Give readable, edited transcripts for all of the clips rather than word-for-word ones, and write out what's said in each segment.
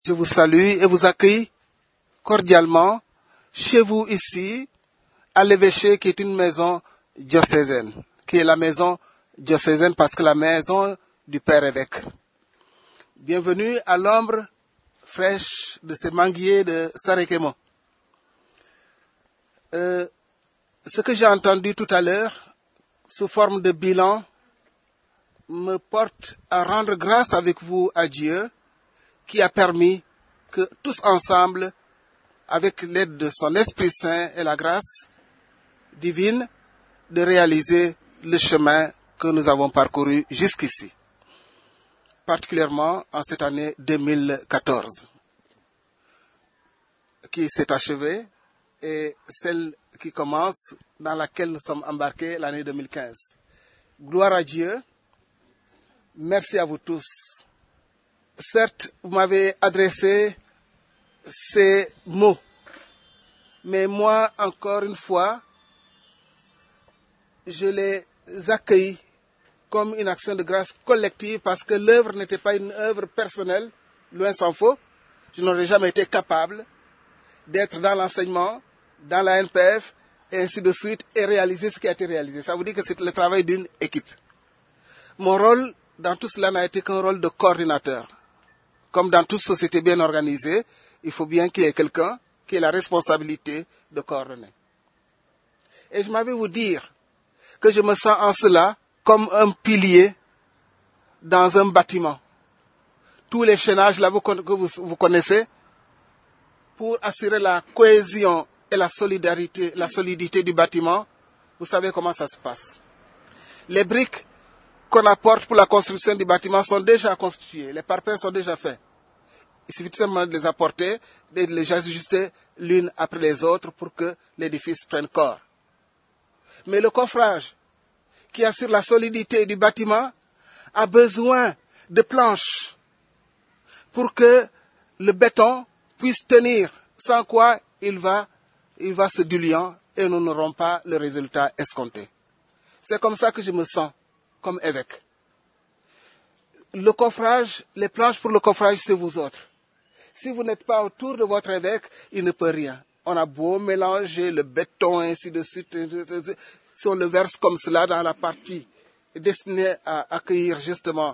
Je vous salue et vous accueille cordialement chez vous ici, à l'évêché qui est une maison diocésaine, qui est la maison diocésaine parce que la maison du Père évêque. Bienvenue à l'ombre fraîche de ces manguiers de Sarekemo. Ce que j'ai entendu tout à l'heure, sous forme de bilan, me porte à rendre grâce avec vous à Dieu qui a permis que tous ensemble, avec l'aide de son Esprit Saint et la grâce divine, de réaliser le chemin que nous avons parcouru jusqu'ici, particulièrement en cette année 2014, qui s'est achevée, et celle qui commence, dans laquelle nous sommes embarqués, l'année 2015. Gloire à Dieu. Merci à vous tous. Certes, vous m'avez adressé ces mots, mais moi, encore une fois, je les accueille comme une action de grâce collective parce que l'œuvre n'était pas une œuvre personnelle, loin s'en faut. Je n'aurais jamais été capable d'être dans l'enseignement, dans la NPF, et ainsi de suite, et réaliser ce qui a été réalisé. Ça veut dire que c'est le travail d'une équipe. Mon rôle dans tout cela n'a été qu'un rôle de coordinateur. Comme dans toute société bien organisée, il faut bien qu'il y ait quelqu'un qui ait la responsabilité de coordonner. Et je m'avais vous dire que je me sens en cela comme un pilier dans un bâtiment. Tous les chaînages là que vous connaissez, pour assurer la cohésion et la solidité du bâtiment, vous savez comment ça se passe. Les briques qu'on apporte pour la construction du bâtiment sont déjà constituées, les parpaings sont déjà faits. Il suffit seulement de les apporter, de les ajuster l'une après les autres pour que l'édifice prenne corps. Mais le coffrage, qui assure la solidité du bâtiment, a besoin de planches pour que le béton puisse tenir, sans quoi il va se diluant et nous n'aurons pas le résultat escompté. C'est comme ça que je me sens comme évêque. Le coffrage, les planches pour le coffrage, c'est vous autres. Si vous n'êtes pas autour de votre évêque, il ne peut rien. On a beau mélanger le béton, ainsi de suite. Si on le verse comme cela dans la partie destinée à accueillir justement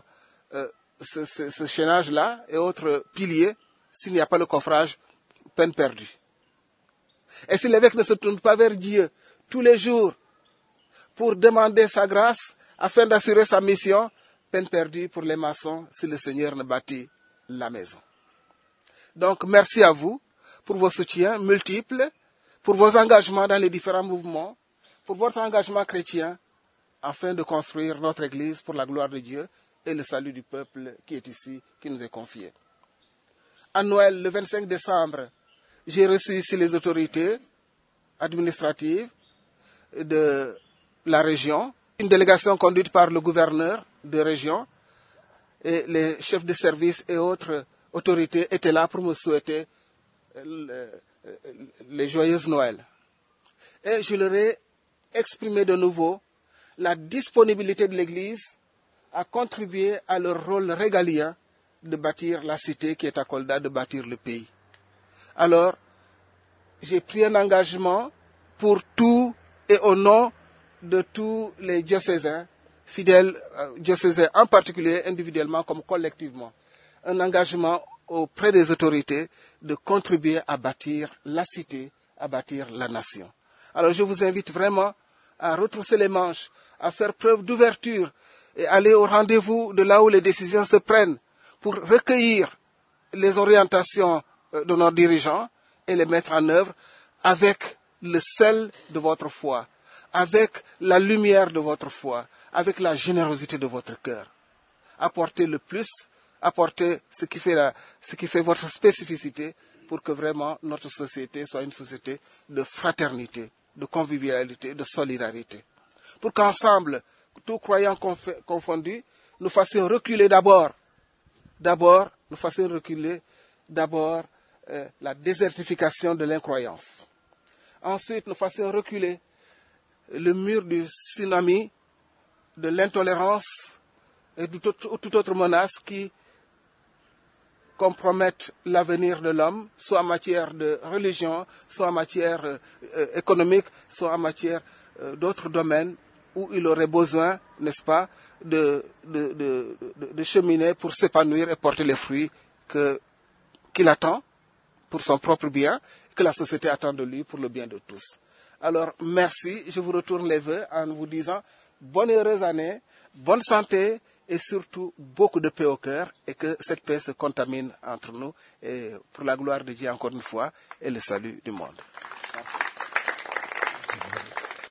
ce chaînage-là et autres piliers, s'il n'y a pas le coffrage, peine perdue. Et si l'évêque ne se tourne pas vers Dieu tous les jours pour demander sa grâce afin d'assurer sa mission, peine perdue pour les maçons si le Seigneur ne bâtit la maison. Donc, merci à vous pour vos soutiens multiples, pour vos engagements dans les différents mouvements, pour votre engagement chrétien, afin de construire notre Église pour la gloire de Dieu et le salut du peuple qui est ici, qui nous est confié. À Noël, le 25 décembre, j'ai reçu ici les autorités administratives de la région, une délégation conduite par le gouverneur de région, et les chefs de service et autres autorités étaient là pour me souhaiter les joyeuses Noël. Et je leur ai exprimé de nouveau la disponibilité de l'Église à contribuer à leur rôle régalien de bâtir la cité qui est à Kolda, de bâtir le pays. Alors, j'ai pris un engagement pour tout et au nom de tous les diocésains, fidèles diocésains en particulier, individuellement comme collectivement, un engagement auprès des autorités de contribuer à bâtir la cité, à bâtir la nation. Alors je vous invite vraiment à retrousser les manches, à faire preuve d'ouverture et aller au rendez-vous de là où les décisions se prennent pour recueillir les orientations de nos dirigeants et les mettre en œuvre avec le sel de votre foi, avec la lumière de votre foi, avec la générosité de votre cœur. Apportez le plus, apportez ce qui fait votre spécificité pour que vraiment notre société soit une société de fraternité, de convivialité, de solidarité. Pour qu'ensemble, tous croyants confondus, nous fassions reculer d'abord la désertification de l'incroyance. Ensuite, nous fassions reculer le mur du tsunami, de l'intolérance et de toute autre menace qui compromettent l'avenir de l'homme, soit en matière de religion, soit en matière économique, soit en matière d'autres domaines où il aurait besoin, n'est-ce pas, de cheminer pour s'épanouir et porter les fruits qu'il attend pour son propre bien, que la société attend de lui pour le bien de tous. Alors, merci. Je vous retourne les vœux en vous disant bonne et heureuse année, bonne santé et surtout beaucoup de paix au cœur et que cette paix se contamine entre nous et pour la gloire de Dieu encore une fois et le salut du monde.